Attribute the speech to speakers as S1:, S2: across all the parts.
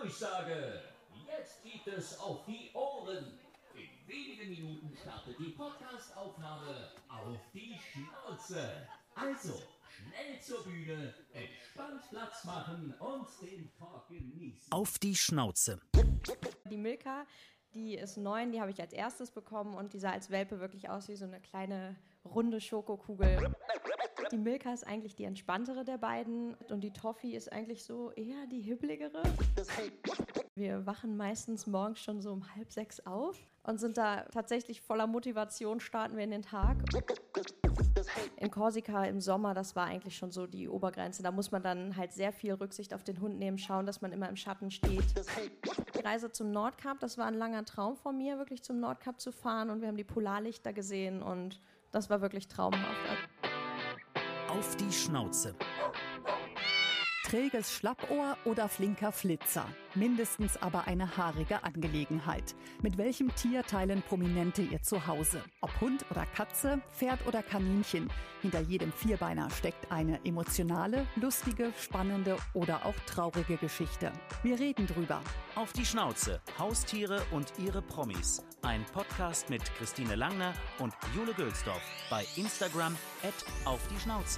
S1: Durchsage. Jetzt gibt es auf die Ohren. In wenigen Minuten startet die Podcast-Aufnahme auf die Schnauze. Also, schnell zur Bühne, entspannt Platz machen und den Talk genießen.
S2: Auf die Schnauze.
S3: Die Milka, die ist 9, die habe ich als erstes bekommen und die sah als Welpe wirklich aus wie so eine kleine runde Schokokugel. Die Milka ist eigentlich die entspanntere der beiden und die Toffee ist eigentlich so eher die hibbligere. Wir wachen meistens morgens schon so um 5:30 auf und sind da tatsächlich voller Motivation, starten wir in den Tag. In Korsika im Sommer, das war eigentlich schon so die Obergrenze. Da muss man dann halt sehr viel Rücksicht auf den Hund nehmen, schauen, dass man immer im Schatten steht. Die Reise zum Nordkap, das war ein langer Traum von mir, wirklich zum Nordkap zu fahren. Und wir haben die Polarlichter gesehen und das war wirklich traumhaft.
S2: Auf die Schnauze.
S4: Träges Schlappohr oder flinker Flitzer. Mindestens aber eine haarige Angelegenheit. Mit welchem Tier teilen Prominente ihr Zuhause? Ob Hund oder Katze, Pferd oder Kaninchen. Hinter jedem Vierbeiner steckt eine emotionale, lustige, spannende oder auch traurige Geschichte. Wir reden drüber.
S2: Auf die Schnauze. Haustiere und ihre Promis. Ein Podcast mit Christine Langner und Jule Gülsdorf. Bei Instagram @aufdieschnauze.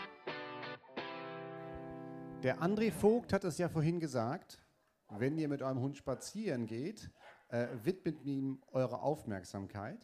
S5: Der André Vogt hat es ja vorhin gesagt, wenn ihr mit eurem Hund spazieren geht, widmet ihm eure Aufmerksamkeit.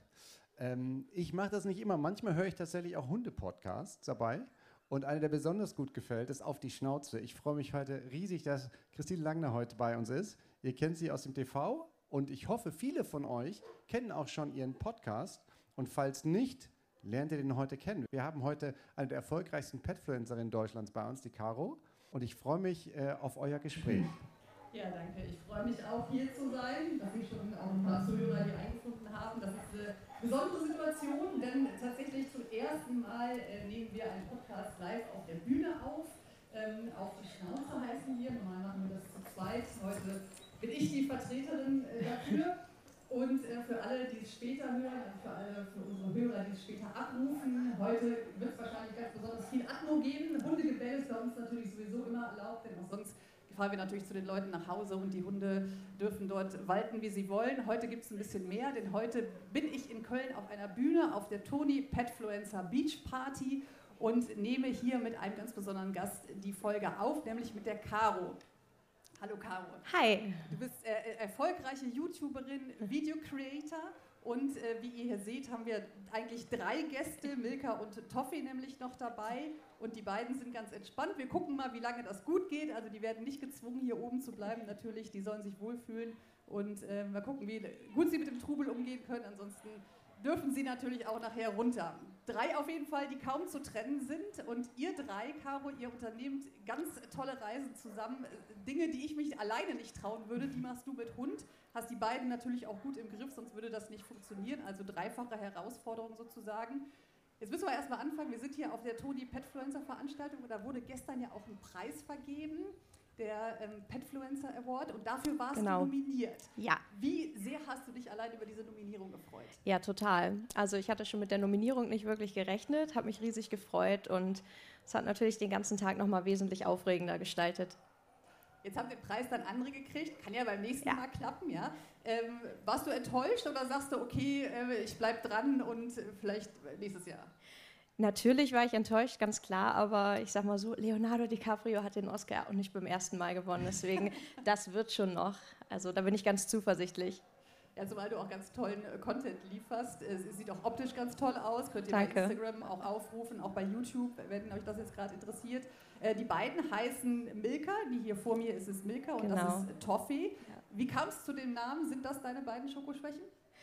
S5: Ich mache das nicht immer, manchmal höre ich tatsächlich auch Hunde-Podcasts dabei und einer, der besonders gut gefällt, ist Auf die Schnauze. Ich freue mich heute riesig, dass Christine Langner heute bei uns ist. Ihr kennt sie aus dem TV und ich hoffe, viele von euch kennen auch schon ihren Podcast und falls nicht, lernt ihr den heute kennen. Wir haben heute eine der erfolgreichsten Petfluencerinnen Deutschlands bei uns, die Caro. Und ich freue mich auf euer Gespräch.
S6: Ja, danke. Ich freue mich auch, hier zu sein, dass sich schon auch ein paar Zuhörer hier eingefunden haben. Das ist eine besondere Situation, denn tatsächlich zum ersten Mal nehmen wir einen Podcast live auf der Bühne auf. Auf die Schnauze heißen wir. Normal machen wir das zu zweit. Heute bin ich die Vertreterin dafür. Und für alle, die es später hören, für unsere Hörer, die es später abrufen, heute wird es wahrscheinlich ganz besonders viel Atmo geben. Hundegebell ist bei uns natürlich sowieso immer erlaubt, denn auch sonst fahren wir natürlich zu den Leuten nach Hause und die Hunde dürfen dort walten, wie sie wollen. Heute gibt es ein bisschen mehr, denn heute bin ich in Köln auf einer Bühne auf der Toni Petfluencer Beach Party und nehme hier mit einem ganz besonderen Gast die Folge auf, nämlich mit der Caro. Hallo Caro.
S3: Hi.
S6: Du bist erfolgreiche YouTuberin, Video-Creator und wie ihr hier seht, haben wir eigentlich 3 Gäste, Milka und Toffee nämlich noch dabei und die beiden sind ganz entspannt. Wir gucken mal, wie lange das gut geht, also die werden nicht gezwungen, hier oben zu bleiben natürlich, die sollen sich wohlfühlen und mal gucken, wie gut sie mit dem Trubel umgehen können, ansonsten dürfen sie natürlich auch nachher runter. 3 auf jeden Fall, die kaum zu trennen sind. Und ihr 3, Caro, ihr unternehmt ganz tolle Reisen zusammen. Dinge, die ich mich alleine nicht trauen würde, die machst du mit Hund. Hast die beiden natürlich auch gut im Griff, sonst würde das nicht funktionieren. Also 3-fache Herausforderung sozusagen. Jetzt müssen wir erstmal anfangen. Wir sind hier auf der Toni Petfluencer Veranstaltung und da wurde gestern ja auch ein Preis vergeben. Der Petfluencer Award und dafür warst du nominiert.
S3: Ja.
S6: Wie sehr hast du dich allein über diese Nominierung gefreut?
S3: Ja, total. Also ich hatte schon mit der Nominierung nicht wirklich gerechnet, habe mich riesig gefreut und es hat natürlich den ganzen Tag nochmal wesentlich aufregender gestaltet.
S6: Jetzt haben den Preis dann andere gekriegt, kann ja beim nächsten Mal klappen, ja. Warst du enttäuscht oder sagst du, okay, ich bleib dran und vielleicht nächstes Jahr?
S3: Natürlich war ich enttäuscht, ganz klar, aber ich sag mal so, Leonardo DiCaprio hat den Oscar auch nicht beim ersten Mal gewonnen, deswegen, das wird schon noch. Also da bin ich ganz zuversichtlich.
S6: Ja, zumal du auch ganz tollen Content lieferst. Es sieht auch optisch ganz toll aus, könnt ihr
S3: Danke.
S6: bei Instagram auch aufrufen, auch bei YouTube, wenn euch das jetzt gerade interessiert. Die beiden heißen Milka, die hier vor mir ist Milka und das ist Toffee. Ja. Wie kam es zu dem Namen? Sind das deine beiden Schokoschwächen?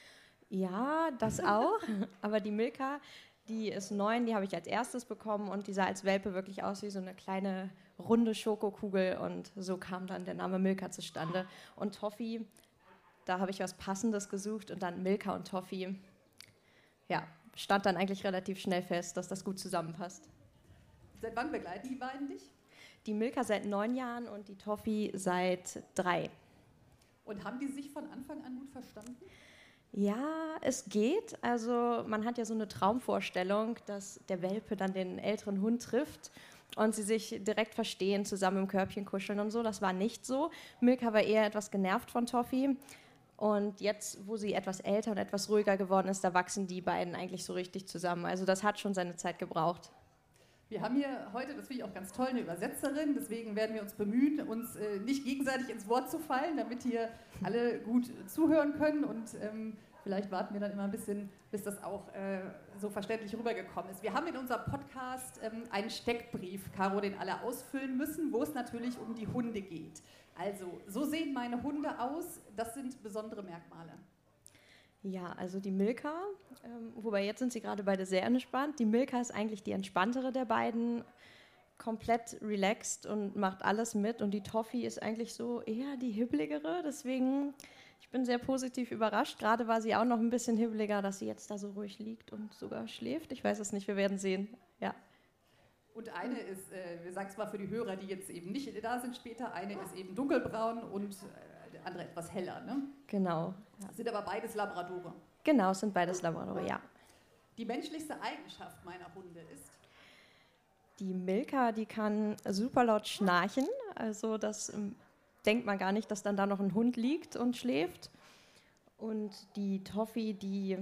S3: Ja, das auch, aber die Milka, die ist 9, die habe ich als erstes bekommen und die sah als Welpe wirklich aus wie so eine kleine runde Schokokugel und so kam dann der Name Milka zustande. Und Toffee, da habe ich was Passendes gesucht und dann Milka und Toffee, ja, stand dann eigentlich relativ schnell fest, dass das gut zusammenpasst.
S6: Seit wann begleiten die beiden dich?
S3: Die Milka seit 9 Jahren und die Toffee seit 3.
S6: Und haben die sich von Anfang an gut verstanden?
S3: Ja, es geht. Also man hat ja so eine Traumvorstellung, dass der Welpe dann den älteren Hund trifft. und sie sich direkt verstehen, zusammen im Körbchen kuscheln und so. Das war nicht so. Milka war eher etwas genervt von Toffee. Und jetzt, wo sie etwas älter und etwas ruhiger geworden ist, da wachsen die beiden eigentlich so richtig zusammen. Also das hat schon seine Zeit gebraucht.
S6: Wir haben hier heute, das finde ich auch ganz toll, eine Übersetzerin. Deswegen werden wir uns bemühen, uns nicht gegenseitig ins Wort zu fallen, damit hier alle gut zuhören können. Und vielleicht warten wir dann immer ein bisschen, bis das auch so verständlich rübergekommen ist. Wir haben in unserem Podcast einen Steckbrief, Caro, den alle ausfüllen müssen, wo es natürlich um die Hunde geht. Also, so sehen meine Hunde aus. Das sind besondere Merkmale.
S3: Ja, also die Milka, wobei jetzt sind sie gerade beide sehr entspannt. Die Milka ist eigentlich die entspanntere der beiden, komplett relaxed und macht alles mit. Und die Toffee ist eigentlich so eher die hibbligere. Deswegen, ich bin sehr positiv überrascht. Gerade war sie auch noch ein bisschen hibbeliger, dass sie jetzt da so ruhig liegt und sogar schläft. Ich weiß es nicht, wir werden sehen. Ja.
S6: Und eine ist, wir sagen es mal für die Hörer, die jetzt eben nicht da sind später, eine ist eben dunkelbraun und der andere etwas heller, ne?
S3: Genau. Ja.
S6: Das sind aber beides Labradore.
S3: Genau, es sind beides Labradore, ja.
S6: Die menschlichste Eigenschaft meiner Hunde ist?
S3: Die Milka, die kann super laut schnarchen. Also das denkt man gar nicht, dass dann da noch ein Hund liegt und schläft. Und die Toffee, die,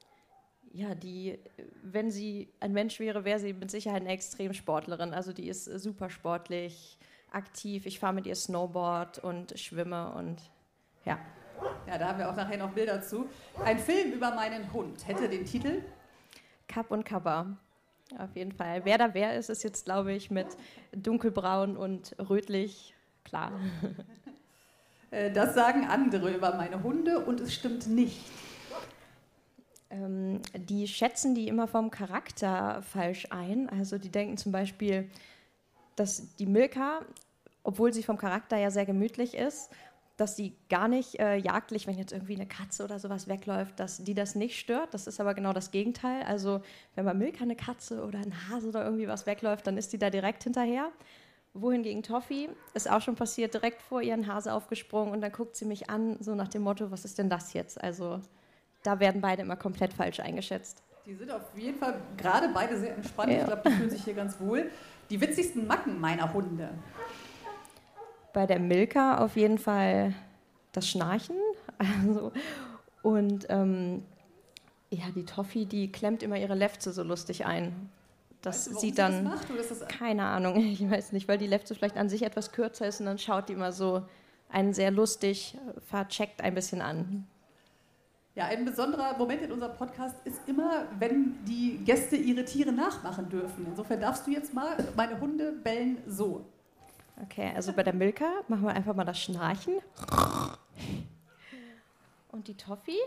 S3: wenn sie ein Mensch wäre, wäre sie mit Sicherheit eine Extremsportlerin. Also die ist super sportlich, aktiv. Ich fahre mit ihr Snowboard und schwimme und ja.
S6: Ja, da haben wir auch nachher noch Bilder zu. Ein Film über meinen Hund hätte den Titel?
S3: Kapp und Kappa. Auf jeden Fall. Wer da wer ist, ist jetzt, glaube ich, mit dunkelbraun und rötlich klar.
S6: Das sagen andere über meine Hunde und es stimmt nicht.
S3: Die schätzen die immer vom Charakter falsch ein. Also die denken zum Beispiel, dass die Milka, obwohl sie vom Charakter ja sehr gemütlich ist, dass sie gar nicht jagdlich, wenn jetzt irgendwie eine Katze oder sowas wegläuft, dass die das nicht stört. Das ist aber genau das Gegenteil. Also wenn bei Milka eine Katze oder ein Hase oder irgendwie was wegläuft, dann ist die da direkt hinterher. Wohingegen Toffee ist auch schon passiert, direkt vor ihren Hase aufgesprungen und dann guckt sie mich an, so nach dem Motto, was ist denn das jetzt? Also da werden beide immer komplett falsch eingeschätzt.
S6: Die sind auf jeden Fall gerade beide sehr entspannt. Ja. Ich glaube, die fühlen sich hier ganz wohl. Die witzigsten Macken meiner Hunde?
S3: Bei der Milka auf jeden Fall das Schnarchen. Also, und die Toffee, die klemmt immer ihre Lefze so lustig ein. Das
S6: weißt du,
S3: sieht dann,
S6: das macht, oder ist das
S3: keine Ahnung, ich weiß nicht, weil die Lefze vielleicht an sich etwas kürzer ist und dann schaut die immer so einen sehr lustig, vercheckt ein bisschen an.
S6: Ja, ein besonderer Moment in unserem Podcast ist immer, wenn die Gäste ihre Tiere nachmachen dürfen. Insofern darfst du jetzt mal, meine Hunde bellen so.
S3: Okay, also bei der Milka machen wir einfach mal das Schnarchen. Und die Toffee,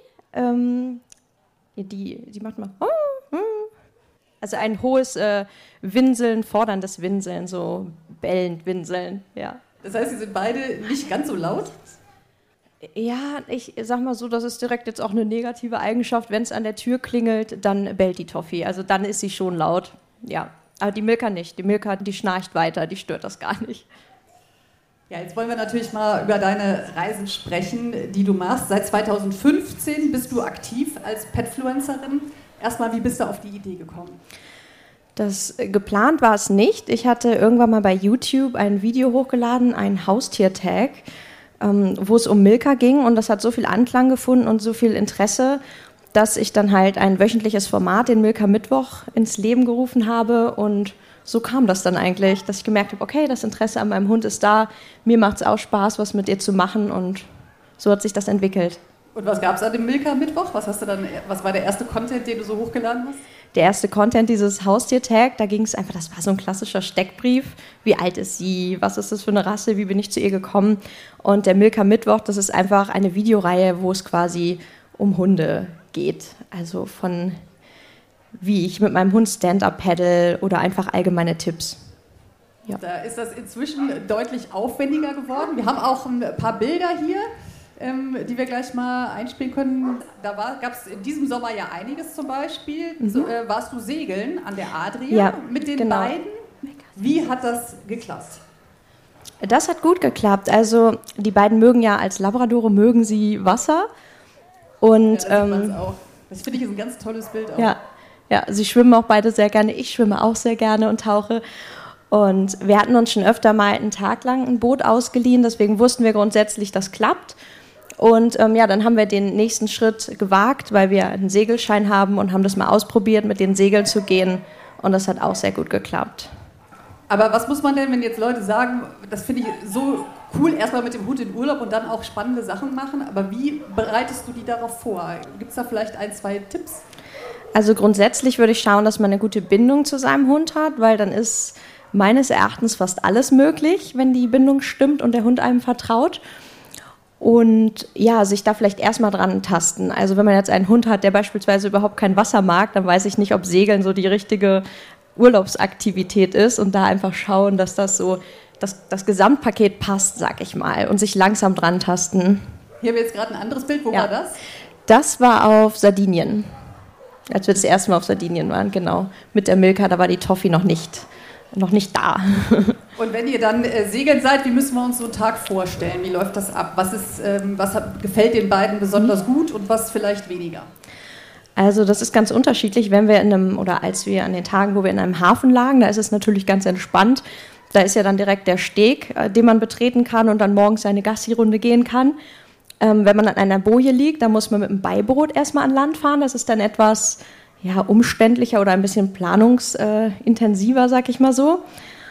S3: die macht mal... Also ein hohes Winseln, forderndes Winseln, so bellend Winseln, ja.
S6: Das heißt, sie sind beide nicht ganz so laut?
S3: Ja, ich sag mal so, das ist direkt jetzt auch eine negative Eigenschaft. Wenn es an der Tür klingelt, dann bellt die Toffee. Also dann ist sie schon laut, ja. Aber die Milka nicht. Die Milka, die schnarcht weiter, die stört das gar nicht.
S6: Ja, jetzt wollen wir natürlich mal über deine Reisen sprechen, die du machst. Seit 2015 bist du aktiv als Petfluencerin. Erstmal, wie bist du auf die Idee gekommen?
S3: Geplant war es nicht. Ich hatte irgendwann mal bei YouTube ein Video hochgeladen, einen Haustier-Tag, wo es um Milka ging und das hat so viel Anklang gefunden und so viel Interesse, dass ich dann halt ein wöchentliches Format, den Milka Mittwoch, ins Leben gerufen habe und so kam das dann eigentlich, dass ich gemerkt habe, okay, das Interesse an meinem Hund ist da, mir macht es auch Spaß, was mit ihr zu machen und so hat sich das entwickelt.
S6: Und was gab es an dem Milka Mittwoch? Was war der erste Content, den du so hochgeladen hast?
S3: Der erste Content, dieses Haustier-Tag, da ging es einfach, das war so ein klassischer Steckbrief. Wie alt ist sie? Was ist das für eine Rasse? Wie bin ich zu ihr gekommen? Und der Milka Mittwoch, das ist einfach eine Videoreihe, wo es quasi um Hunde geht. Also von wie ich mit meinem Hund Stand-up paddle oder einfach allgemeine Tipps. Ja.
S6: Da ist das inzwischen deutlich aufwendiger geworden. Wir haben auch ein paar Bilder hier, die wir gleich mal einspielen können. Da gab es in diesem Sommer ja einiges zum Beispiel. So, warst du segeln an der Adria
S3: ja,
S6: mit den
S3: genau.
S6: beiden? Wie hat das geklappt?
S3: Das hat gut geklappt. Also die beiden mögen ja als Labradore, mögen sie Wasser. Und,
S6: ja, das auch. Das finde ich ist ein ganz tolles Bild auch.
S3: Ja, sie schwimmen auch beide sehr gerne. Ich schwimme auch sehr gerne und tauche. Und wir hatten uns schon öfter mal einen Tag lang ein Boot ausgeliehen, deswegen wussten wir grundsätzlich, das klappt. Und dann haben wir den nächsten Schritt gewagt, weil wir einen Segelschein haben und haben das mal ausprobiert, mit den Segeln zu gehen. Und das hat auch sehr gut geklappt.
S6: Aber was muss man denn, wenn jetzt Leute sagen, das finde ich so cool, erstmal mit dem Hund in Urlaub und dann auch spannende Sachen machen, aber wie bereitest du die darauf vor? Gibt es da vielleicht 1, 2 Tipps?
S3: Also grundsätzlich würde ich schauen, dass man eine gute Bindung zu seinem Hund hat, weil dann ist meines Erachtens fast alles möglich, wenn die Bindung stimmt und der Hund einem vertraut. Und ja, sich da vielleicht erstmal dran tasten. Also wenn man jetzt einen Hund hat, der beispielsweise überhaupt kein Wasser mag, dann weiß ich nicht, ob Segeln so die richtige Urlaubsaktivität ist und da einfach schauen, dass das so das Gesamtpaket passt, sag ich mal, und sich langsam dran tasten.
S6: Hier haben wir jetzt gerade ein anderes Bild. Wo war das?
S3: Das war auf Sardinien, als wir das erste Mal auf Sardinien waren, genau. Mit der Milka, da war die Toffi noch nicht da.
S6: Und wenn ihr dann segeln seid, wie müssen wir uns so einen Tag vorstellen? Wie läuft das ab? Was gefällt den beiden besonders gut und was vielleicht weniger?
S3: Also das ist ganz unterschiedlich, als wir an den Tagen, wo wir in einem Hafen lagen, da ist es natürlich ganz entspannt. Da ist ja dann direkt der Steg, den man betreten kann und dann morgens eine Gassi-Runde gehen kann. Wenn man an einer Boje liegt, dann muss man mit dem Beiboot erstmal an Land fahren. Das ist dann etwas umständlicher oder ein bisschen planungsintensiver, sag ich mal so.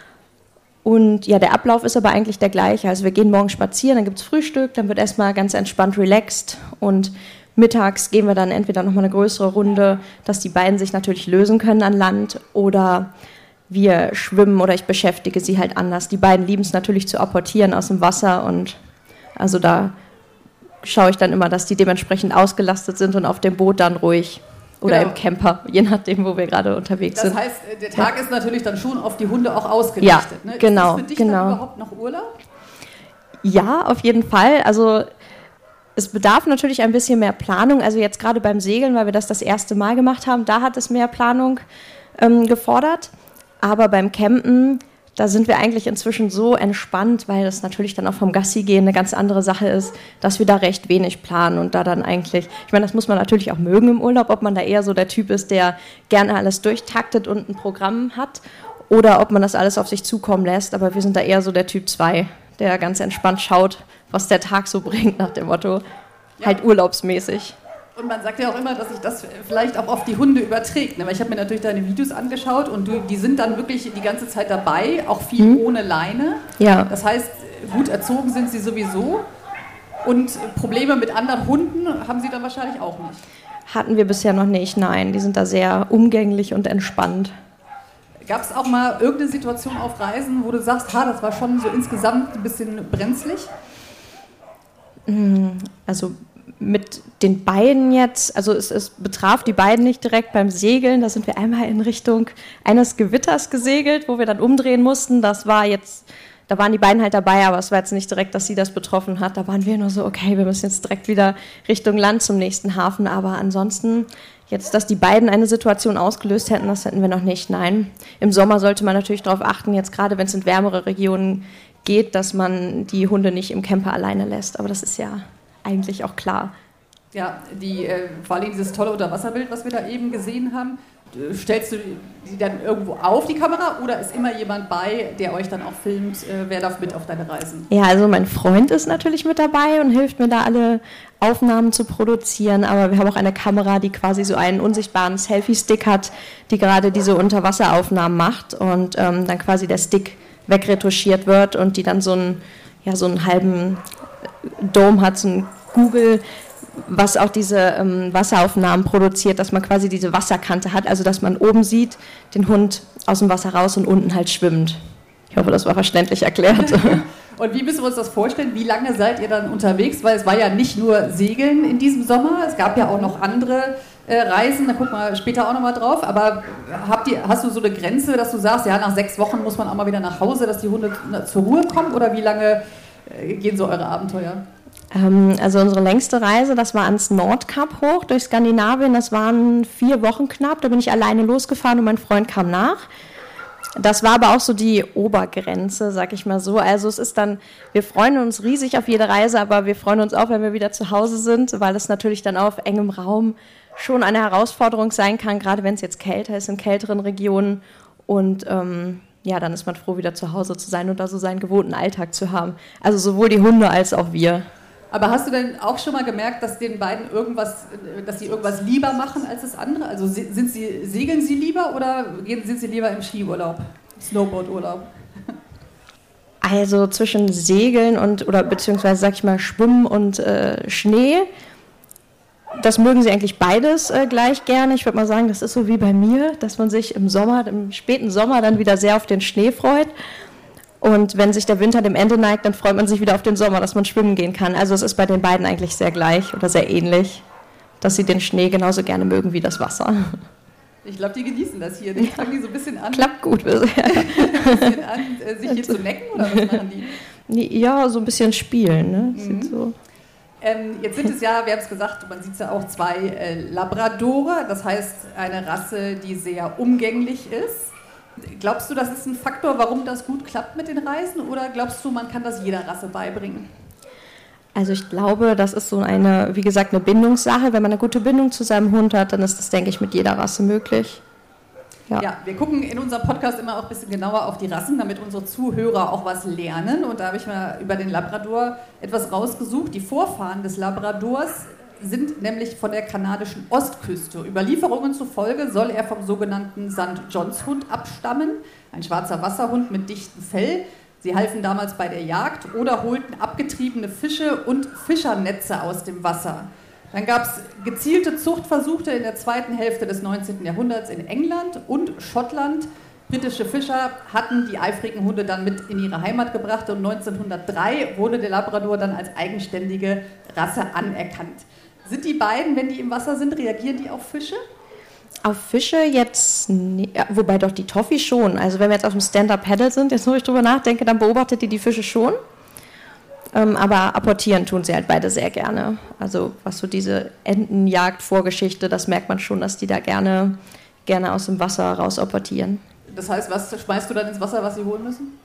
S3: Und ja, der Ablauf ist aber eigentlich der gleiche. Also wir gehen morgens spazieren, dann gibt es Frühstück, dann wird erstmal ganz entspannt relaxed und mittags gehen wir dann entweder nochmal eine größere Runde, dass die beiden sich natürlich lösen können an Land oder wir schwimmen oder ich beschäftige sie halt anders. Die beiden lieben es natürlich zu apportieren aus dem Wasser und also da schaue ich dann immer, dass die dementsprechend ausgelastet sind und auf dem Boot dann ruhig oder im Camper, je nachdem, wo wir gerade unterwegs sind.
S6: Das heißt, der Tag ist natürlich dann schon auf die Hunde auch ausgerichtet.
S3: Ja,
S6: ne?
S3: Genau.
S6: Ist das für dich dann überhaupt noch Urlaub?
S3: Ja, auf jeden Fall. Also es bedarf natürlich ein bisschen mehr Planung. Also jetzt gerade beim Segeln, weil wir das erste Mal gemacht haben, da hat es mehr Planung gefordert. Aber beim Campen, da sind wir eigentlich inzwischen so entspannt, weil das natürlich dann auch vom Gassi-Gehen eine ganz andere Sache ist, dass wir da recht wenig planen und da dann eigentlich, ich meine, das muss man natürlich auch mögen im Urlaub, ob man da eher so der Typ ist, der gerne alles durchtaktet und ein Programm hat oder ob man das alles auf sich zukommen lässt, aber wir sind da eher so der Typ 2, der ganz entspannt schaut, was der Tag so bringt, nach dem Motto, halt urlaubsmäßig.
S6: Und man sagt ja auch immer, dass sich das vielleicht auch auf die Hunde überträgt. Ne? Weil ich habe mir natürlich deine Videos angeschaut und die sind dann wirklich die ganze Zeit dabei, auch viel ohne Leine.
S3: Ja.
S6: Das heißt, gut erzogen sind sie sowieso. Und Probleme mit anderen Hunden haben sie dann wahrscheinlich auch nicht.
S3: Hatten wir bisher noch nicht, nein. Die sind da sehr umgänglich und entspannt.
S6: Gab es auch mal irgendeine Situation auf Reisen, wo du sagst, das war schon so insgesamt ein bisschen brenzlig?
S3: Also mit den beiden jetzt, also es betraf die beiden nicht direkt beim Segeln, da sind wir einmal in Richtung eines Gewitters gesegelt, wo wir dann umdrehen mussten, da waren die beiden halt dabei, aber es war jetzt nicht direkt, dass sie das betroffen hat, da waren wir nur so, okay, wir müssen jetzt direkt wieder Richtung Land zum nächsten Hafen, aber ansonsten jetzt, dass die beiden eine Situation ausgelöst hätten, das hätten wir noch nicht, nein. Im Sommer sollte man natürlich darauf achten, jetzt gerade wenn es in wärmere Regionen geht, dass man die Hunde nicht im Camper alleine lässt, aber das ist ja eigentlich auch klar.
S6: Ja, vor allem dieses tolle Unterwasserbild, was wir da eben gesehen haben, stellst du die dann irgendwo auf, die Kamera, oder ist immer jemand bei, der euch dann auch filmt? Wer darf mit auf deine Reisen?
S3: Ja, also mein Freund ist natürlich mit dabei und hilft mir da alle Aufnahmen zu produzieren, aber wir haben auch eine Kamera, die quasi so einen unsichtbaren Selfie-Stick hat, die gerade diese Unterwasseraufnahmen macht und dann quasi der Stick wegretuschiert wird und die dann so einen halben Dome hat, so ein Google, was auch diese Wasseraufnahmen produziert, dass man quasi diese Wasserkante hat, also dass man oben sieht, den Hund aus dem Wasser raus und unten halt schwimmt. Ich hoffe, das war verständlich erklärt.
S6: Und wie müssen wir uns das vorstellen? Wie lange seid ihr dann unterwegs? Weil es war ja nicht nur Segeln in diesem Sommer, es gab ja auch noch andere Reisen, da gucken wir später auch nochmal drauf, aber hast du so eine Grenze, dass du sagst, ja, nach 6 Wochen muss man auch mal wieder nach Hause, dass die Hunde zur Ruhe kommen, oder wie lange gehen so eure Abenteuer?
S3: Also unsere längste Reise, das war ans Nordkap hoch durch Skandinavien, das waren 4 Wochen knapp, da bin ich alleine losgefahren und mein Freund kam nach. Das war aber auch so die Obergrenze, sag ich mal so. Also es ist dann, wir freuen uns riesig auf jede Reise, aber wir freuen uns auch, wenn wir wieder zu Hause sind, weil es natürlich dann auf engem Raum schon eine Herausforderung sein kann, gerade wenn es jetzt kälter ist in kälteren Regionen. Und ja, dann ist man froh, wieder zu Hause zu sein und da so seinen gewohnten Alltag zu haben. Also sowohl die Hunde als auch wir.
S6: Aber hast du denn auch schon mal gemerkt, dass den beiden dass sie irgendwas lieber machen als das andere? Also segeln sie lieber oder sind sie lieber im Skiurlaub, Snowboardurlaub?
S3: Also zwischen Segeln oder beziehungsweise, sag ich mal, Schwimmen und Schnee, das mögen sie eigentlich beides gleich gerne. Ich würde mal sagen, das ist so wie bei mir, dass man sich im späten Sommer dann wieder sehr auf den Schnee freut. Und wenn sich der Winter dem Ende neigt, dann freut man sich wieder auf den Sommer, dass man schwimmen gehen kann. Also es ist bei den beiden eigentlich sehr gleich oder sehr ähnlich, dass sie den Schnee genauso gerne mögen wie das Wasser.
S6: Ich glaube, die genießen das hier. Die fangen die so ein bisschen an.
S3: Klappt gut bisher.
S6: Sich hier zu necken oder was machen die?
S3: Ja, so ein bisschen spielen. Ne? So.
S6: Jetzt sind es ja, wir haben es gesagt, man sieht es ja auch 2 Labradore, das heißt eine Rasse, die sehr umgänglich ist. Glaubst du, das ist ein Faktor, warum das gut klappt mit den Reisen oder glaubst du, man kann das jeder Rasse beibringen?
S3: Also ich glaube, das ist so eine Bindungssache. Wenn man eine gute Bindung zu seinem Hund hat, dann ist das, denke ich, mit jeder Rasse möglich.
S6: Ja, wir gucken in unserem Podcast immer auch ein bisschen genauer auf die Rassen, damit unsere Zuhörer auch was lernen. Und da habe ich mal über den Labrador etwas rausgesucht. Die Vorfahren des Labradors sind nämlich von der kanadischen Ostküste. Überlieferungen zufolge soll er vom sogenannten St. Johns Hund abstammen, ein schwarzer Wasserhund mit dichtem Fell. Sie halfen damals bei der Jagd oder holten abgetriebene Fische und Fischernetze aus dem Wasser. Dann gab es gezielte Zuchtversuche in der zweiten Hälfte des 19. Jahrhunderts in England und Schottland. Britische Fischer hatten die eifrigen Hunde dann mit in ihre Heimat gebracht und 1903 wurde der Labrador dann als eigenständige Rasse anerkannt. Sind die beiden, wenn die im Wasser sind, reagieren die auf Fische?
S3: Auf Fische jetzt, wobei doch die Toffee schon. Also wenn wir jetzt auf dem Stand-Up-Paddle sind, jetzt wo ich drüber nachdenke, dann beobachtet die Fische schon. Aber apportieren tun sie halt beide sehr gerne. Also was so diese Entenjagd-Vorgeschichte, das merkt man schon, dass die da gerne aus dem Wasser raus apportieren.
S6: Das heißt, was schmeißt du dann ins Wasser, was sie holen müssen?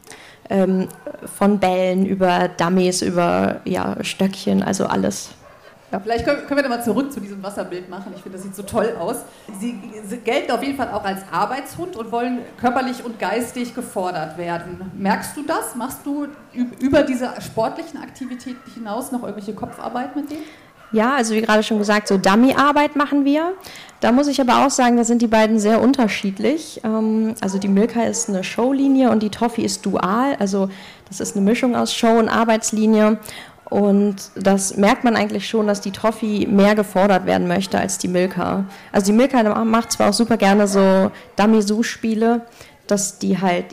S3: Von Bällen über Dummies, über Stöckchen, also alles.
S6: Ja, vielleicht können wir da mal zurück zu diesem Wasserbild machen. Ich finde, das sieht so toll aus. Sie gelten auf jeden Fall auch als Arbeitshund und wollen körperlich und geistig gefordert werden. Merkst du das? Machst du über diese sportlichen Aktivitäten hinaus noch irgendwelche Kopfarbeit mit denen?
S3: Ja, also wie gerade schon gesagt, so Dummy-Arbeit machen wir. Da muss ich aber auch sagen, da sind die beiden sehr unterschiedlich. Also die Milka ist eine Showlinie und die Toffee ist dual. Also das ist eine Mischung aus Show- und Arbeitslinie. Und das merkt man eigentlich schon, dass die Toffee mehr gefordert werden möchte als die Milka. Also die Milka macht zwar auch super gerne so Dummy-Suchspiele, dass die halt,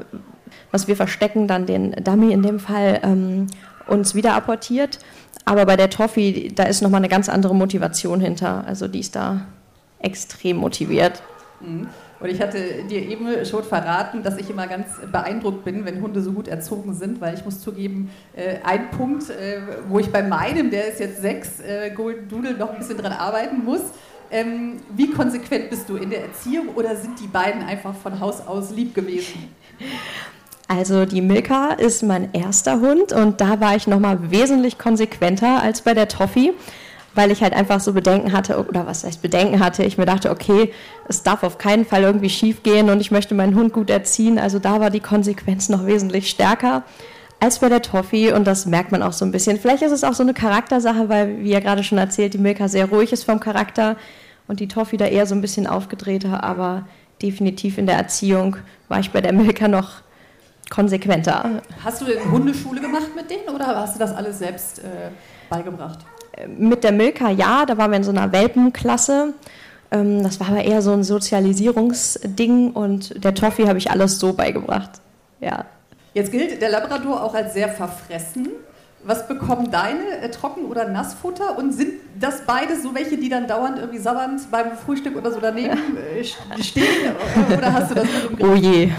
S3: was wir verstecken, dann den Dummy in dem Fall uns wieder apportiert. Aber bei der Toffee, da ist nochmal eine ganz andere Motivation hinter. Also die ist da extrem motiviert.
S6: Und ich hatte dir eben schon verraten, dass ich immer ganz beeindruckt bin, wenn Hunde so gut erzogen sind, weil ich muss zugeben, ein Punkt, wo ich bei meinem, der ist jetzt 6, Golden Doodle, noch ein bisschen dran arbeiten muss. Wie konsequent bist du in der Erziehung oder sind die beiden einfach von Haus aus lieb gewesen?
S3: Also die Milka ist mein erster Hund und da war ich nochmal wesentlich konsequenter als bei der Toffee, weil ich halt einfach so Bedenken hatte, oder was heißt Bedenken hatte, ich mir dachte, okay, es darf auf keinen Fall irgendwie schief gehen und ich möchte meinen Hund gut erziehen, also da war die Konsequenz noch wesentlich stärker als bei der Toffee und das merkt man auch so ein bisschen. Vielleicht ist es auch so eine Charaktersache, weil, wie ja gerade schon erzählt, die Milka sehr ruhig ist vom Charakter und die Toffee da eher so ein bisschen aufgedrehter, aber definitiv in der Erziehung war ich bei der Milka noch konsequenter.
S6: Hast du denn Hundeschule gemacht mit denen oder hast du das alles selbst beigebracht?
S3: Mit der Milka ja, da waren wir in so einer Welpenklasse. Das war aber eher so ein Sozialisierungsding und der Toffee habe ich alles so beigebracht. Ja.
S6: Jetzt gilt der Labrador auch als sehr verfressen. Was bekommen deine Trocken- oder Nassfutter und sind das beide so welche, die dann dauernd irgendwie sabbernd beim Frühstück oder so daneben stehen oder hast du das mit im Griff?
S3: Oh je,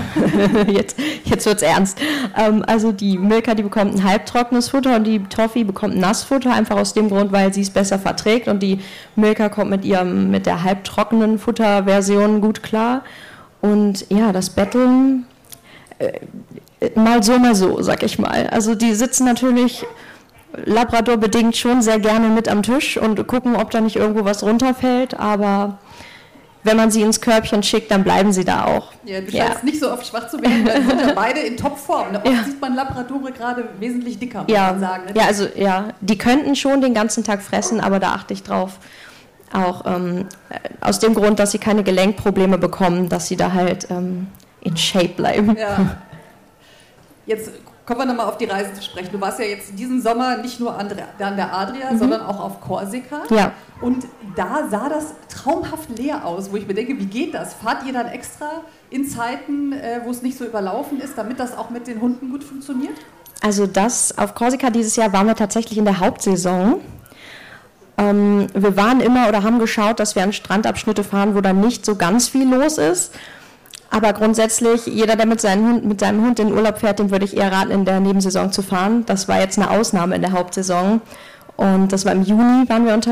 S3: jetzt wird's ernst. Also die Milka, die bekommt ein halbtrockenes Futter und die Toffee bekommt Nassfutter, einfach aus dem Grund, weil sie es besser verträgt und die Milka kommt mit der halbtrockenen Futterversion gut klar. Und ja, das Betteln mal so, sag ich mal. Also die sitzen natürlich Labrador-bedingt schon sehr gerne mit am Tisch und gucken, ob da nicht irgendwo was runterfällt, aber wenn man sie ins Körbchen schickt, dann bleiben sie da auch.
S6: Ja, du scheinst nicht so oft schwach zu werden, dann sind ja beide in Topform. Oft sieht man Labradore gerade wesentlich dicker, muss man sagen. Ne?
S3: Ja, also die könnten schon den ganzen Tag fressen, aber da achte ich drauf. Auch aus dem Grund, dass sie keine Gelenkprobleme bekommen, dass sie da halt in Shape bleiben.
S6: Ja. Jetzt kommen wir nochmal auf die Reise zu sprechen. Du warst ja jetzt diesen Sommer nicht nur an der Adria, sondern auch auf Korsika.
S3: Ja.
S6: Und da sah das traumhaft leer aus, wo ich mir denke, wie geht das? Fahrt ihr dann extra in Zeiten, wo es nicht so überlaufen ist, damit das auch mit den Hunden gut funktioniert?
S3: Also auf Korsika dieses Jahr waren wir tatsächlich in der Hauptsaison. Wir waren immer oder haben geschaut, dass wir an Strandabschnitte fahren, wo dann nicht so ganz viel los ist. Aber grundsätzlich, jeder, der mit seinem Hund in den Urlaub fährt, dem würde ich eher raten, in der Nebensaison zu fahren. Das war jetzt eine Ausnahme in der Hauptsaison. Und das war im Juni,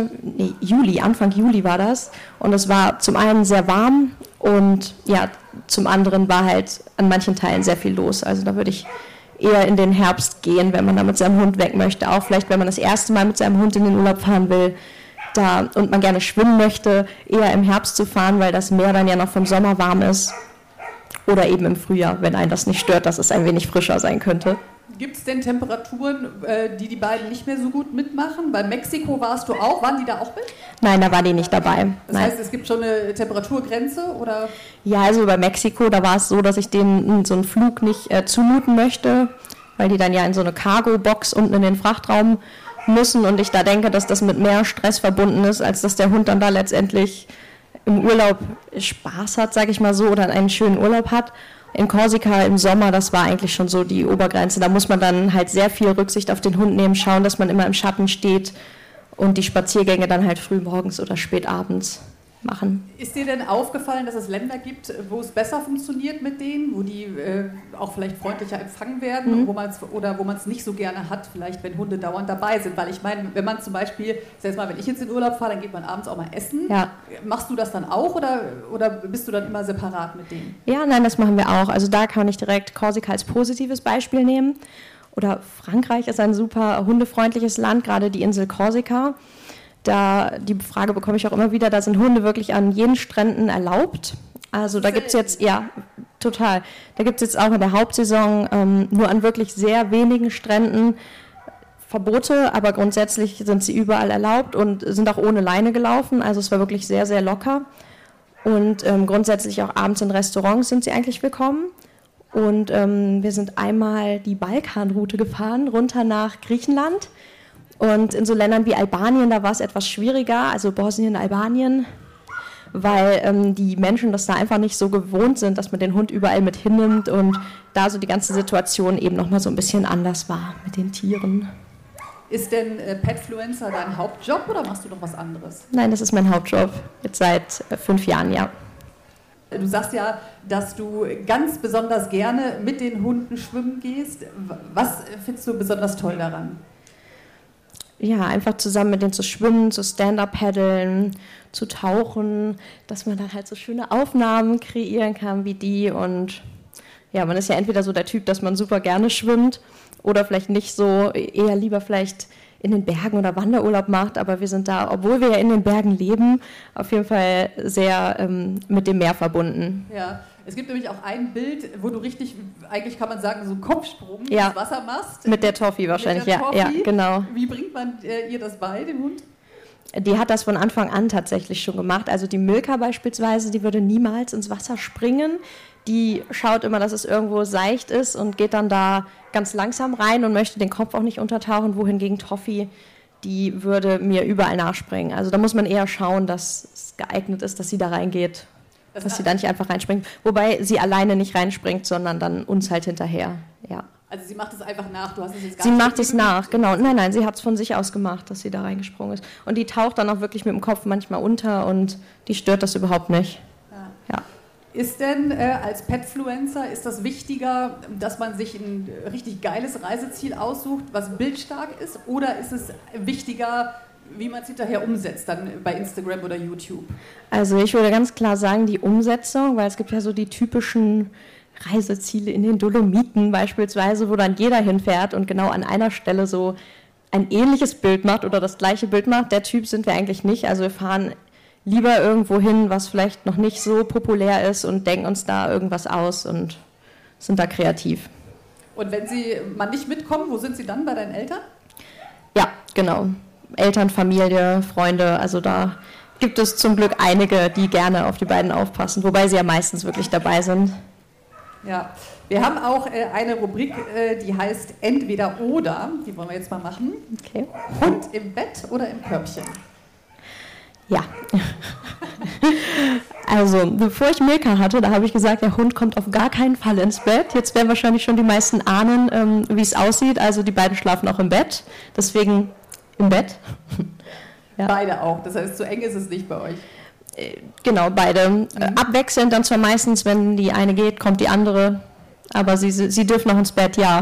S3: Anfang Juli war das. Und es war zum einen sehr warm und ja, zum anderen war halt an manchen Teilen sehr viel los. Also da würde ich eher in den Herbst gehen, wenn man da mit seinem Hund weg möchte. Auch vielleicht, wenn man das erste Mal mit seinem Hund in den Urlaub fahren will und man gerne schwimmen möchte, eher im Herbst zu fahren, weil das Meer dann ja noch vom Sommer warm ist. Oder eben im Frühjahr, wenn einen das nicht stört, dass es ein wenig frischer sein könnte.
S6: Gibt es denn Temperaturen, die beiden nicht mehr so gut mitmachen? Bei Mexiko warst du auch. Waren die da auch mit?
S3: Nein, da war die nicht dabei.
S6: Das heißt, es gibt schon eine Temperaturgrenze? Oder?
S3: Ja, also bei Mexiko, da war es so, dass ich denen so einen Flug nicht zumuten möchte, weil die dann ja in so eine Cargo-Box unten in den Frachtraum müssen und ich da denke, dass das mit mehr Stress verbunden ist, als dass der Hund dann da letztendlich im Urlaub Spaß hat, sage ich mal so, oder einen schönen Urlaub hat. In Korsika im Sommer, das war eigentlich schon so die Obergrenze. Da muss man dann halt sehr viel Rücksicht auf den Hund nehmen, schauen, dass man immer im Schatten steht und die Spaziergänge dann halt früh morgens oder spät abends machen.
S6: Ist dir denn aufgefallen, dass es Länder gibt, wo es besser funktioniert mit denen, wo die auch vielleicht freundlicher empfangen werden wo man es nicht so gerne hat, vielleicht wenn Hunde dauernd dabei sind? Weil ich meine, wenn man zum Beispiel, selbst mal, wenn ich jetzt in Urlaub fahre, dann geht man abends auch mal essen. Ja. Machst du das dann auch oder bist du dann immer separat mit denen?
S3: Ja, nein, das machen wir auch. Also da kann ich direkt Korsika als positives Beispiel nehmen. Oder Frankreich ist ein super hundefreundliches Land, gerade die Insel Korsika. Die Frage bekomme ich auch immer wieder, da sind Hunde wirklich an jeden Stränden erlaubt. Also da gibt es jetzt, ja, total. Da gibt es jetzt auch in der Hauptsaison nur an wirklich sehr wenigen Stränden Verbote, aber grundsätzlich sind sie überall erlaubt und sind auch ohne Leine gelaufen. Also es war wirklich sehr, sehr locker. Und grundsätzlich auch abends in Restaurants sind sie eigentlich willkommen. Und wir sind einmal die Balkanroute gefahren, runter nach Griechenland. Und in so Ländern wie Albanien, da war es etwas schwieriger, also Bosnien, Albanien, weil die Menschen das da einfach nicht so gewohnt sind, dass man den Hund überall mit hinnimmt und da so die ganze Situation eben nochmal so ein bisschen anders war mit den Tieren.
S6: Ist denn Petfluencer dein Hauptjob oder machst du noch was anderes?
S3: Nein, das ist mein Hauptjob, jetzt seit 5 Jahren, ja.
S6: Du sagst ja, dass du ganz besonders gerne mit den Hunden schwimmen gehst. Was findest du besonders toll daran?
S3: Ja, einfach zusammen mit denen zu schwimmen, zu Stand-Up-Paddeln, zu tauchen, dass man dann halt so schöne Aufnahmen kreieren kann wie die. Und ja, man ist ja entweder so der Typ, dass man super gerne schwimmt oder vielleicht nicht so, eher lieber vielleicht in den Bergen oder Wanderurlaub macht. Aber wir sind da, obwohl wir ja in den Bergen leben, auf jeden Fall sehr mit dem Meer verbunden.
S6: Ja. Es gibt nämlich auch ein Bild, wo du richtig, eigentlich kann man sagen, so einen Kopfsprung ins Wasser machst.
S3: Mit der Toffi wahrscheinlich, ja, genau.
S6: Wie bringt man ihr das bei, dem Hund?
S3: Die hat das von Anfang an tatsächlich schon gemacht. Also die Milka beispielsweise, die würde niemals ins Wasser springen. Die schaut immer, dass es irgendwo seicht ist und geht dann da ganz langsam rein und möchte den Kopf auch nicht untertauchen, wohingegen Toffi, die würde mir überall nachspringen. Also da muss man eher schauen, dass es geeignet ist, dass sie da reingeht. Dass sie da nicht einfach reinspringt. Wobei sie alleine nicht reinspringt, sondern dann uns halt hinterher. Ja.
S6: Also sie macht es einfach nach, du hast es jetzt gar
S3: nicht. Sie
S6: Sie
S3: macht es nach, genau. Nein, sie hat es von sich aus gemacht, dass sie da reingesprungen ist. Und die taucht dann auch wirklich mit dem Kopf manchmal unter und die stört das überhaupt nicht. Ja.
S6: Ist denn als Petfluencer, ist das wichtiger, dass man sich ein richtig geiles Reiseziel aussucht, was bildstark ist? Oder ist es wichtiger, wie man es hinterher umsetzt, dann bei Instagram oder YouTube?
S3: Also ich würde ganz klar sagen, die Umsetzung, weil es gibt ja so die typischen Reiseziele in den Dolomiten beispielsweise, wo dann jeder hinfährt und genau an einer Stelle so ein ähnliches Bild macht oder das gleiche Bild macht. Der Typ sind wir eigentlich nicht. Also wir fahren lieber irgendwo hin, was vielleicht noch nicht so populär ist und denken uns da irgendwas aus und sind da kreativ.
S6: Und wenn Sie mal nicht mitkommen, wo sind Sie dann, bei deinen Eltern?
S3: Ja, genau. Eltern, Familie, Freunde, also da gibt es zum Glück einige, die gerne auf die beiden aufpassen, wobei sie ja meistens wirklich dabei sind.
S6: Ja, wir haben auch eine Rubrik, die heißt Entweder oder, die wollen wir jetzt mal machen.
S3: Okay.
S6: Hund im Bett oder im Körbchen?
S3: Ja. Also, bevor ich Milka hatte, da habe ich gesagt, der Hund kommt auf gar keinen Fall ins Bett. Jetzt werden wahrscheinlich schon die meisten ahnen, wie es aussieht. Also die beiden schlafen auch im Bett, deswegen im Bett. Ja.
S6: Beide auch, das heißt, so eng ist es nicht bei euch.
S3: Genau, beide. Abwechselnd dann zwar meistens, wenn die eine geht, kommt die andere. Aber sie dürfen noch ins Bett, ja.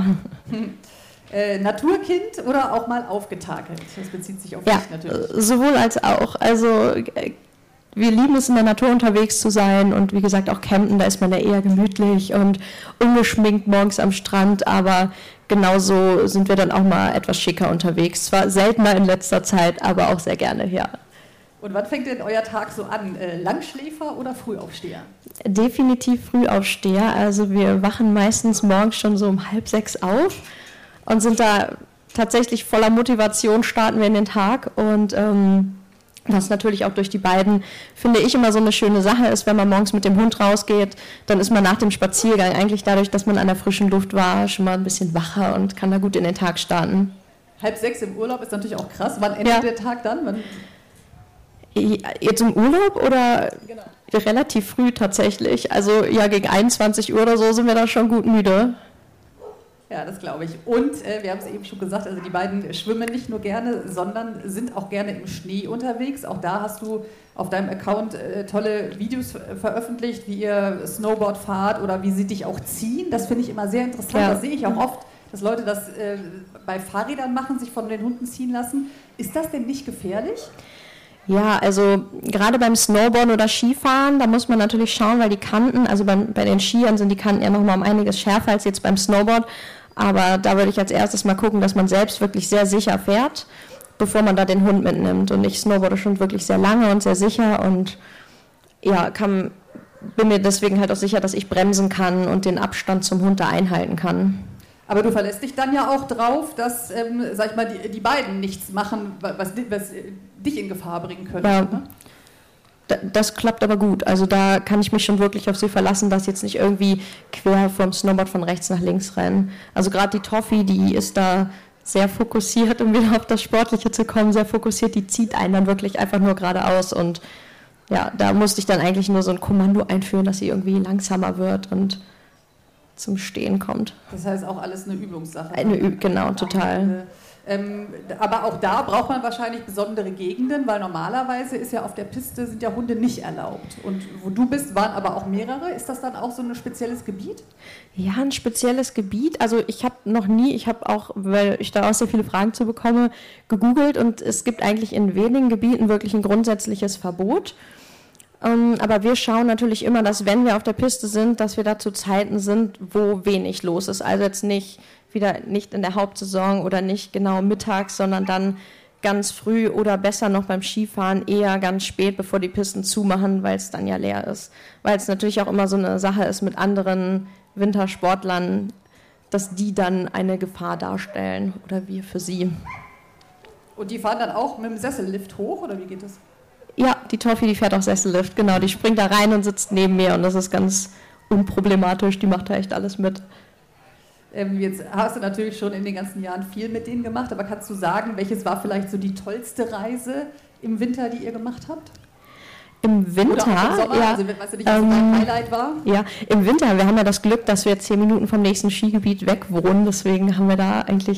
S6: Naturkind oder auch mal aufgetakelt? Das bezieht sich auf dich natürlich.
S3: Sowohl als auch. Also wir lieben es, in der Natur unterwegs zu sein und wie gesagt auch campen, da ist man ja eher gemütlich und ungeschminkt morgens am Strand, aber genauso sind wir dann auch mal etwas schicker unterwegs. Zwar seltener in letzter Zeit, aber auch sehr gerne, ja.
S6: Und wann fängt denn euer Tag so an? Langschläfer oder Frühaufsteher?
S3: Definitiv Frühaufsteher. Also wir wachen meistens morgens schon so um 5:30 auf und sind da tatsächlich voller Motivation, starten wir in den Tag. Und was natürlich auch durch die beiden, finde ich, immer so eine schöne Sache ist, wenn man morgens mit dem Hund rausgeht, dann ist man nach dem Spaziergang eigentlich dadurch, dass man an der frischen Luft war, schon mal ein bisschen wacher und kann da gut in den Tag starten.
S6: 5:30 im Urlaub ist natürlich auch krass. Wann endet der Tag dann?
S3: Jetzt im Urlaub oder
S6: Genau.
S3: Relativ früh tatsächlich? Also ja, gegen 21 Uhr oder so sind wir da schon gut müde.
S6: Ja, das glaube ich. Und wir haben es eben schon gesagt, also die beiden schwimmen nicht nur gerne, sondern sind auch gerne im Schnee unterwegs. Auch da hast du auf deinem Account tolle Videos veröffentlicht, wie ihr Snowboard fahrt oder wie sie dich auch ziehen. Das finde ich immer sehr interessant.
S3: Ja.
S6: Das sehe ich auch oft, dass Leute das bei Fahrrädern machen, sich von den Hunden ziehen lassen. Ist das denn nicht gefährlich?
S3: Ja, also gerade beim Snowboarden oder Skifahren, da muss man natürlich schauen, weil die Kanten, also bei den Skiern sind die Kanten ja nochmal um einiges schärfer als jetzt beim Snowboard. Aber da würde ich als erstes mal gucken, dass man selbst wirklich sehr sicher fährt, bevor man da den Hund mitnimmt. Und ich snowboarde schon wirklich sehr lange und sehr sicher und ja, bin mir deswegen halt auch sicher, dass ich bremsen kann und den Abstand zum Hund da einhalten kann.
S6: Aber du verlässt dich dann ja auch drauf, dass, sag ich mal, die beiden nichts machen, was dich in Gefahr bringen könnte.
S3: Ja,
S6: ne?
S3: Das klappt aber gut. Also da kann ich mich schon wirklich auf sie verlassen, dass jetzt nicht irgendwie quer vom Snowboard von rechts nach links rennen. Also gerade die Toffi, die ist da sehr fokussiert, um wieder auf das Sportliche zu kommen, sehr fokussiert, die zieht einen dann wirklich einfach nur geradeaus und ja, da musste ich dann eigentlich nur so ein Kommando einführen, dass sie irgendwie langsamer wird und zum Stehen kommt.
S6: Das heißt auch alles eine Übungssache.
S3: Genau, total.
S6: Aber auch da braucht man wahrscheinlich besondere Gegenden, weil normalerweise ist ja auf der Piste sind ja Hunde nicht erlaubt. Und wo du bist, waren aber auch mehrere. Ist das dann auch so ein spezielles Gebiet?
S3: Ja, ein spezielles Gebiet. Also ich habe auch, weil ich da auch sehr viele Fragen zu bekomme, gegoogelt und es gibt eigentlich in wenigen Gebieten wirklich ein grundsätzliches Verbot. Aber wir schauen natürlich immer, dass wenn wir auf der Piste sind, dass wir da zu Zeiten sind, wo wenig los ist. Also jetzt nicht in der Hauptsaison oder nicht genau mittags, sondern dann ganz früh oder besser noch beim Skifahren eher ganz spät, bevor die Pisten zumachen, weil es dann ja leer ist. Weil es natürlich auch immer so eine Sache ist mit anderen Wintersportlern, dass die dann eine Gefahr darstellen oder wir für sie.
S6: Und die fahren dann auch mit dem Sessellift hoch oder wie geht das?
S3: Ja, die Toffi, die fährt auch Sessellift, genau. Die springt da rein und sitzt neben mir und das ist ganz unproblematisch. Die macht da echt alles mit.
S6: Jetzt hast du natürlich schon in den ganzen Jahren viel mit denen gemacht, aber kannst du sagen, welches war vielleicht so die tollste Reise im Winter, die ihr gemacht habt?
S3: Im Winter?
S6: Oder auch im Sommer,
S3: ja.
S6: also weißt du nicht, was dein Highlight war?
S3: Ja, im Winter. Wir haben ja das Glück, dass wir 10 Minuten vom nächsten Skigebiet weg wohnen, deswegen sind wir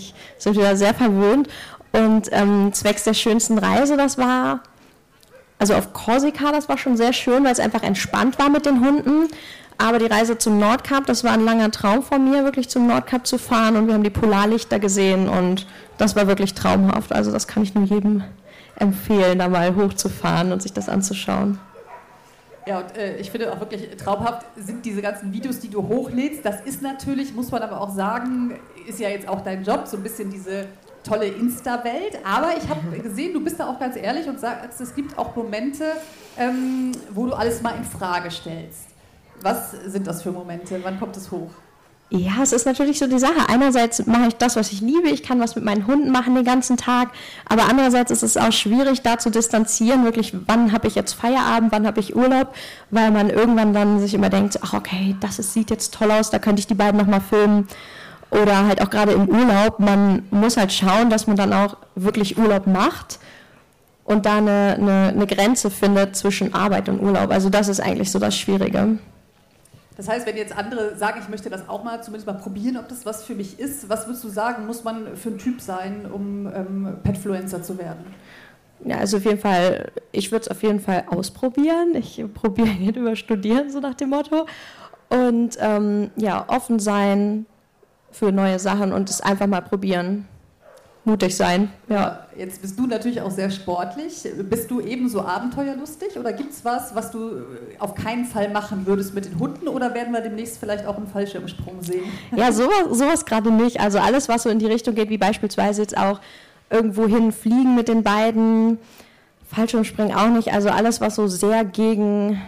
S3: da sehr verwöhnt. Und zwecks der schönsten Reise, das war, also auf Korsika, das war schon sehr schön, weil es einfach entspannt war mit den Hunden. Aber die Reise zum Nordkap, das war ein langer Traum von mir, wirklich zum Nordkap zu fahren. Und wir haben die Polarlichter gesehen und das war wirklich traumhaft. Also das kann ich nur jedem empfehlen, da mal hochzufahren und sich das anzuschauen.
S6: Ja, und ich finde auch wirklich traumhaft sind diese ganzen Videos, die du hochlädst. Das ist natürlich, muss man aber auch sagen, ist ja jetzt auch dein Job, so ein bisschen diese tolle Insta-Welt. Aber ich habe gesehen, du bist da auch ganz ehrlich und sagst, es gibt auch Momente, wo du alles mal in Frage stellst. Was sind das für Momente? Wann kommt es hoch?
S3: Ja, es ist natürlich so die Sache. Einerseits mache ich das, was ich liebe. Ich kann was mit meinen Hunden machen den ganzen Tag. Aber andererseits ist es auch schwierig, da zu distanzieren. Wirklich, wann habe ich jetzt Feierabend, wann habe ich Urlaub? Weil man irgendwann dann sich immer denkt, ach okay, sieht jetzt toll aus, da könnte ich die beiden nochmal filmen. Oder halt auch gerade im Urlaub. Man muss halt schauen, dass man dann auch wirklich Urlaub macht und da eine Grenze findet zwischen Arbeit und Urlaub. Also das ist eigentlich so das Schwierige.
S6: Das heißt, wenn jetzt andere sagen, ich möchte das auch mal zumindest mal probieren, ob das was für mich ist, was würdest du sagen, muss man für ein Typ sein, um Petfluencer zu werden?
S3: Ja, also auf jeden Fall, ich würde es auf jeden Fall ausprobieren. Ich probiere nicht über Studieren, so nach dem Motto. Und offen sein für neue Sachen und es einfach mal probieren. Mutig sein, ja.
S6: Jetzt bist du natürlich auch sehr sportlich. Bist du ebenso abenteuerlustig oder gibt es was du auf keinen Fall machen würdest mit den Hunden oder werden wir demnächst vielleicht auch einen Fallschirmsprung sehen?
S3: Ja, sowas gerade nicht. Also alles, was so in die Richtung geht, wie beispielsweise jetzt auch irgendwohin fliegen mit den beiden, Fallschirmspringen auch nicht. Also alles, was so sehr gegen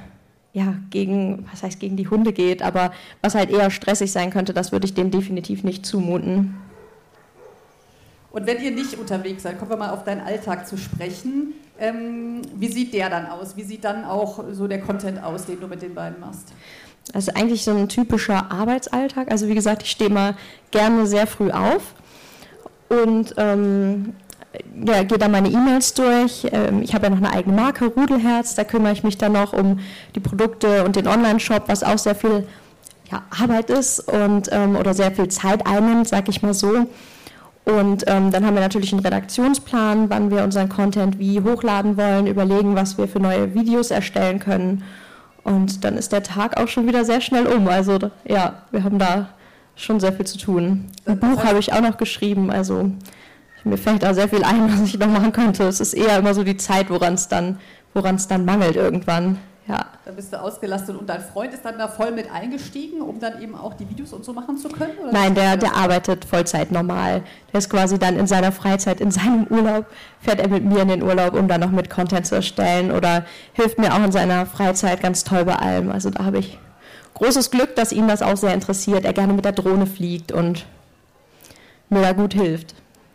S3: die Hunde geht, aber was halt eher stressig sein könnte, das würde ich denen definitiv nicht zumuten.
S6: Und wenn ihr nicht unterwegs seid, kommen wir mal auf deinen Alltag zu sprechen. Wie sieht der dann aus? Wie sieht dann auch so der Content aus, den du mit den beiden machst?
S3: Also eigentlich so ein typischer Arbeitsalltag. Also wie gesagt, ich stehe mal gerne sehr früh auf und gehe dann meine E-Mails durch. Ich habe ja noch eine eigene Marke, Rudelherz. Da kümmere ich mich dann noch um die Produkte und den Online-Shop, was auch sehr viel Arbeit ist und oder sehr viel Zeit einnimmt, sag ich mal so. Und dann haben wir natürlich einen Redaktionsplan, wann wir unseren Content wie hochladen wollen, überlegen, was wir für neue Videos erstellen können. Und dann ist der Tag auch schon wieder sehr schnell um. Also ja, wir haben da schon sehr viel zu tun. Ein Buch habe ich auch noch geschrieben, also mir fällt da sehr viel ein, was ich noch machen könnte. Es ist eher immer so die Zeit, woran es dann mangelt irgendwann. Ja.
S6: Da bist du ausgelastet und dein Freund ist dann da voll mit eingestiegen, um dann eben auch die Videos und so machen zu können? Oder?
S3: Nein, der arbeitet Vollzeit normal. Der ist quasi dann in seiner Freizeit, in seinem Urlaub, fährt er mit mir in den Urlaub, um dann noch mit Content zu erstellen oder hilft mir auch in seiner Freizeit ganz toll bei allem. Also da habe ich großes Glück, dass ihn das auch sehr interessiert, er gerne mit der Drohne fliegt und mir da gut hilft.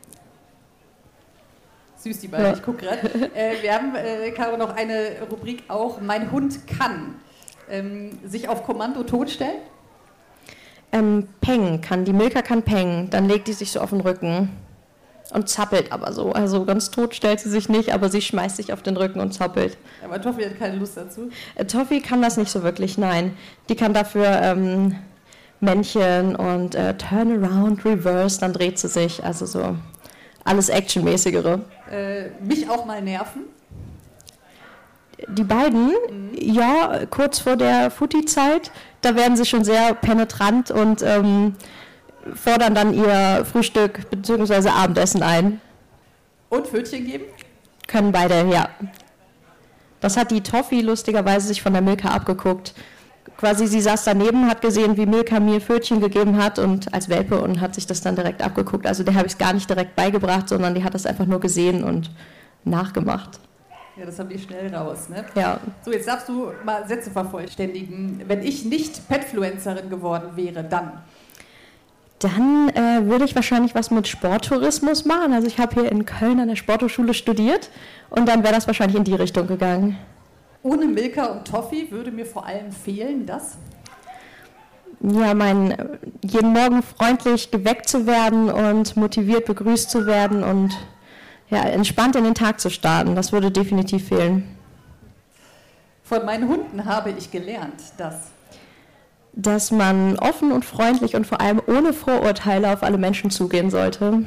S6: Süß, die beiden, ich gucke gerade. Wir haben, Caro, noch eine Rubrik auch, mein Hund kann sich auf Kommando totstellen?
S3: Pengen kann, die Milka kann pengen, dann legt die sich so auf den Rücken und zappelt aber so. Also ganz tot stellt sie sich nicht, aber sie schmeißt sich auf den Rücken und zappelt.
S6: Aber Toffi hat keine Lust dazu?
S3: Toffi kann das nicht so wirklich, nein. Die kann dafür Männchen und Turnaround, Reverse, dann dreht sie sich, also so alles Actionmäßigere.
S6: Mich auch mal nerven?
S3: Die beiden, ja, kurz vor der Futti-Zeit, da werden sie schon sehr penetrant und fordern dann ihr Frühstück bzw. Abendessen ein.
S6: Und Pfötchen geben?
S3: Können beide, ja. Das hat die Toffi lustigerweise sich von der Milka abgeguckt. Quasi sie saß daneben, hat gesehen, wie Milka mir Pfötchen gegeben hat und als Welpe und hat sich das dann direkt abgeguckt. Also der habe ich es gar nicht direkt beigebracht, sondern die hat das einfach nur gesehen und nachgemacht.
S6: Ja, das haben die schnell raus, ne?
S3: Ja.
S6: So, jetzt darfst du mal Sätze vervollständigen. Wenn ich nicht Petfluencerin geworden wäre, dann?
S3: Dann würde ich wahrscheinlich was mit Sporttourismus machen. Also ich habe hier in Köln an der Sporthochschule studiert und dann wäre das wahrscheinlich in die Richtung gegangen.
S6: Ohne Milka und Toffi würde mir vor allem fehlen, das?
S3: Ja, jeden Morgen freundlich geweckt zu werden und motiviert begrüßt zu werden und ja, entspannt in den Tag zu starten, das würde definitiv fehlen.
S6: Von meinen Hunden habe ich gelernt,
S3: dass man offen und freundlich und vor allem ohne Vorurteile auf alle Menschen zugehen sollte.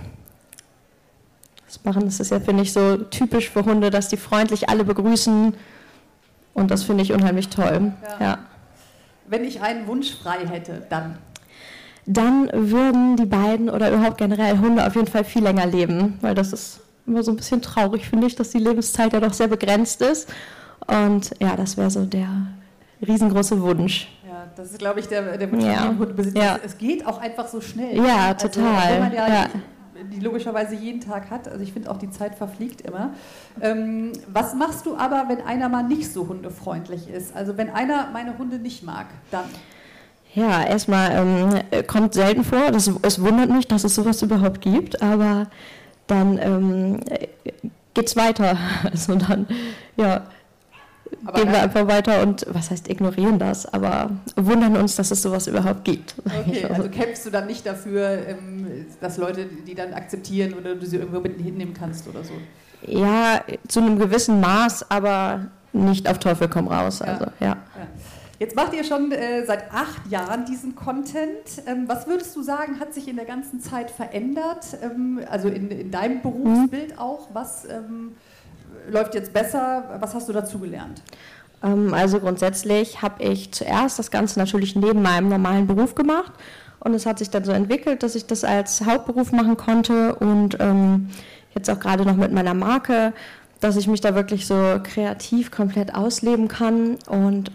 S3: Das ist ja, finde ich, so typisch für Hunde, dass die freundlich alle begrüßen. Und das finde ich unheimlich toll. Ja.
S6: Wenn ich einen Wunsch frei hätte, dann?
S3: Dann würden die beiden oder überhaupt generell Hunde auf jeden Fall viel länger leben, weil das ist immer so ein bisschen traurig, finde ich, dass die Lebenszeit ja doch sehr begrenzt ist. Und ja, das wäre so der riesengroße Wunsch.
S6: Ja, das ist, glaube ich, der Wunsch von jedem Hundebesitzer. Es geht auch einfach so schnell.
S3: Ja, total.
S6: Also, wenn man die logischerweise jeden Tag hat. Also ich finde auch, die Zeit verfliegt immer. Was machst du aber, wenn einer mal nicht so hundefreundlich ist? Also wenn einer meine Hunde nicht mag, dann?
S3: Ja, erstmal kommt selten vor. Es wundert mich, dass es sowas überhaupt gibt, aber dann geht's weiter. Also dann, ja, gehen wir einfach weiter und, was heißt ignorieren das, aber wundern uns, dass es sowas überhaupt gibt.
S6: Okay, also kämpfst du dann nicht dafür, dass Leute die dann akzeptieren oder du sie irgendwo mitten hinnehmen kannst oder so?
S3: Ja, zu einem gewissen Maß, aber nicht auf Teufel komm raus. Also, ja.
S6: Jetzt macht ihr schon seit 8 Jahren diesen Content. Was würdest du sagen, hat sich in der ganzen Zeit verändert? Also in deinem Berufsbild auch? Was läuft jetzt besser? Was hast du dazu gelernt?
S3: Also grundsätzlich habe ich zuerst das Ganze natürlich neben meinem normalen Beruf gemacht und es hat sich dann so entwickelt, dass ich das als Hauptberuf machen konnte und jetzt auch gerade noch mit meiner Marke, dass ich mich da wirklich so kreativ komplett ausleben kann und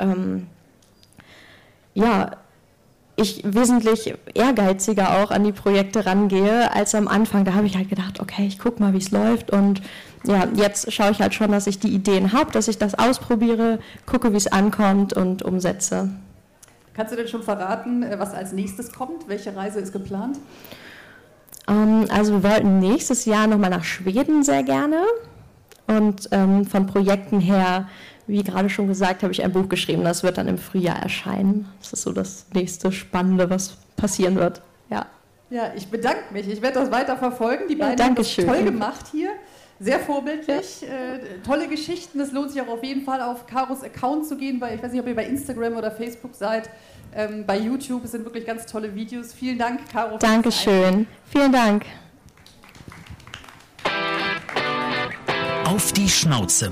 S3: ich wesentlich ehrgeiziger auch an die Projekte rangehe als am Anfang. Da habe ich halt gedacht, okay, ich gucke mal, wie es läuft und ja, jetzt schaue ich halt schon, dass ich die Ideen habe, dass ich das ausprobiere, gucke, wie es ankommt und umsetze.
S6: Kannst du denn schon verraten, was als nächstes kommt? Welche Reise ist geplant?
S3: Also wir wollten nächstes Jahr nochmal nach Schweden sehr gerne und von Projekten her, wie gerade schon gesagt, habe ich ein Buch geschrieben, das wird dann im Frühjahr erscheinen. Das ist so das nächste Spannende, was passieren wird. Ja,
S6: ich bedanke mich. Ich werde das weiter verfolgen. Die beiden haben das toll gemacht hier. Sehr vorbildlich. Ja. Tolle Geschichten. Es lohnt sich auch auf jeden Fall auf Caros Account zu gehen, weil ich weiß nicht, ob ihr bei Instagram oder Facebook seid. Bei YouTube sind wirklich ganz tolle Videos. Vielen Dank, Caro.
S3: Dankeschön. Vielen Dank.
S2: Auf die Schnauze.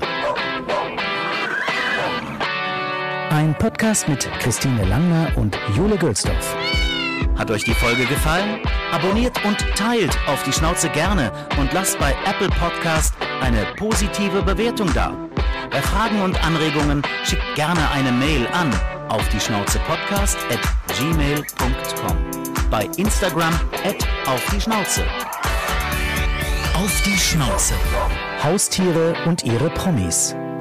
S2: Ein Podcast mit Christine Langner und Jule Gülsdorf. Hat euch die Folge gefallen? Abonniert und teilt Auf die Schnauze gerne und lasst bei Apple Podcast eine positive Bewertung da. Bei Fragen und Anregungen schickt gerne eine Mail an aufdieschnauzepodcast@gmail.com. Bei Instagram @aufdieschnauze. Auf die Schnauze. Haustiere und ihre Promis.